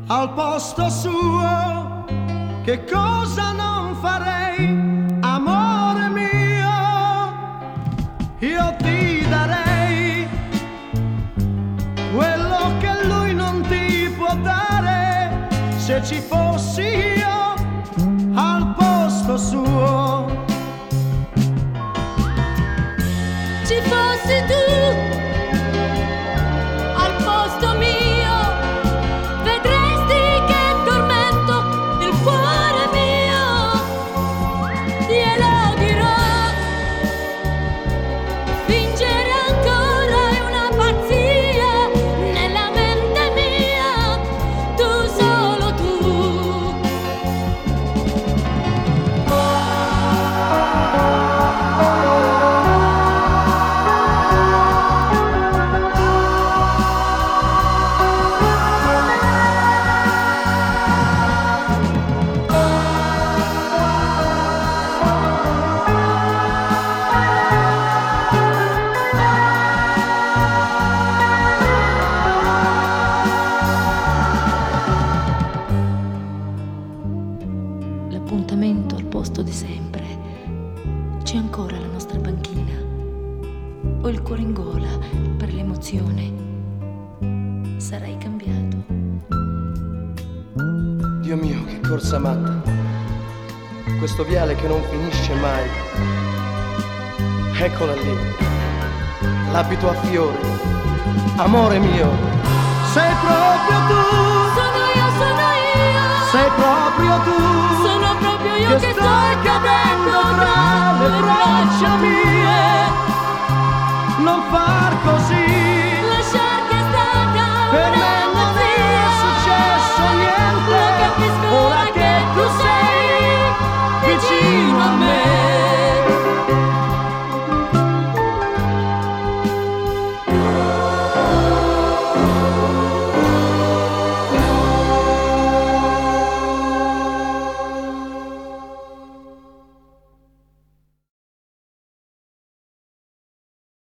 al posto suo, che cosa non farei, amore mio? Io ti darei quello che lui non ti può dare, se ci fossi io al posto suo. Ci fossi tu al posto mio, vedresti che tormento il cuore mio. Glielo dirò, fingere ancora è una pazzia nella mente mia, tu solo tu. L'appuntamento al posto di sempre. C'è ancora la nostra banchina. Ho il cuore in gola per l'emozione. Sarai cambiato. Dio mio, che corsa matta, questo viale che non finisce mai. Eccola lì, l'abito a fiori, amore mio, sei proprio tu, Sono io, sei proprio tu, sono proprio io che che stai cadendo tra le braccia mie. Non far così,